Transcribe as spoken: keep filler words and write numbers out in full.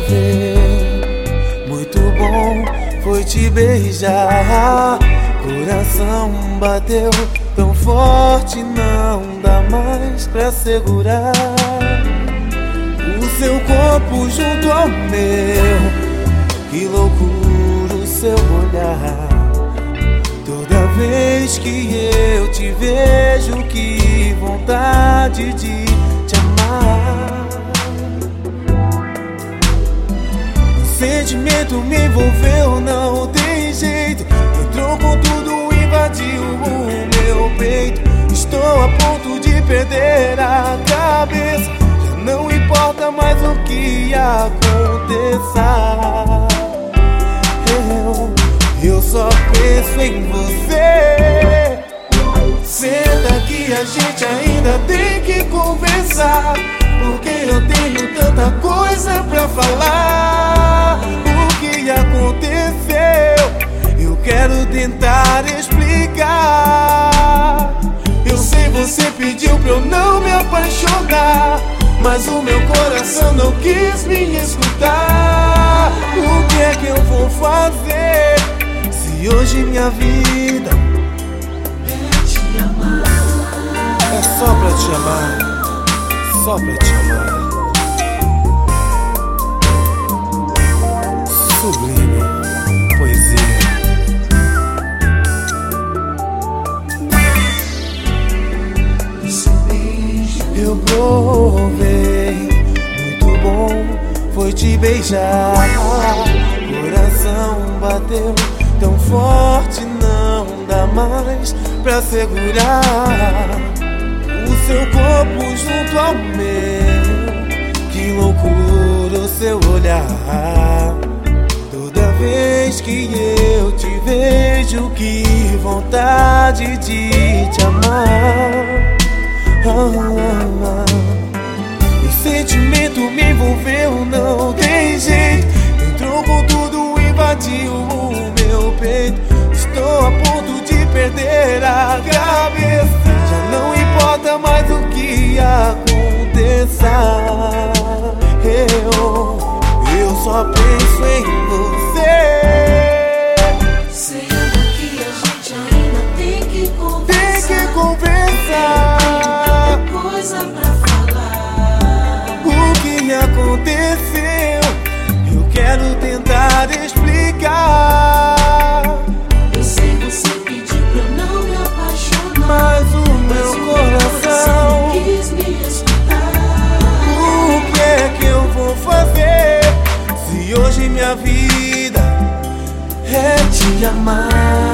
provei, muito bom foi te beijar. Coração bateu tão forte, não dá mais pra segurar. O seu corpo junto ao meu, que loucura o seu olhar. Toda vez que eu te vejo, que vontade de te amar. O sentimento me envolveu, não tem jeito. Entrou com tudo, invadiu o meu peito. Estou a ponto de perder a cabeça. Já não importa mais o que aconteça. Eu, eu só penso em você. Senta que a gente ainda tem que conversar, porque eu tenho tanta coisa pra falar. O que aconteceu, eu quero tentar explicar. Eu sei, você pediu pra eu não me apaixonar, mas o meu coração não quis me escutar. O que é que eu vou fazer se hoje minha vida é te amar? É só pra te amar, só pra te amar. Sublime poesia. Esse beijo eu provei, muito bom foi te beijar. Coração bateu tão forte, não dá mais pra segurar. O seu corpo junto ao meu, que loucura o seu olhar. Toda vez que eu te vejo, que vontade de te amar. Oh, oh, oh. O sentimento me envolveu, não tem jeito. Entrou com tudo, invadiu o meu peito. Estou a ponto de perder a cabeça. Já não importa mais o que aconteça. Eu, eu só penso em você. Sendo que a gente ainda tem que conversar, Tem que conversar. tem coisa pra falar. O que aconteceu, eu quero tentar explicar. Eu sei, você pediu pra eu não me apaixonar, Mas o meu coração, não quis me escutar. o que é que eu vou fazer se hoje minha vida é te amar?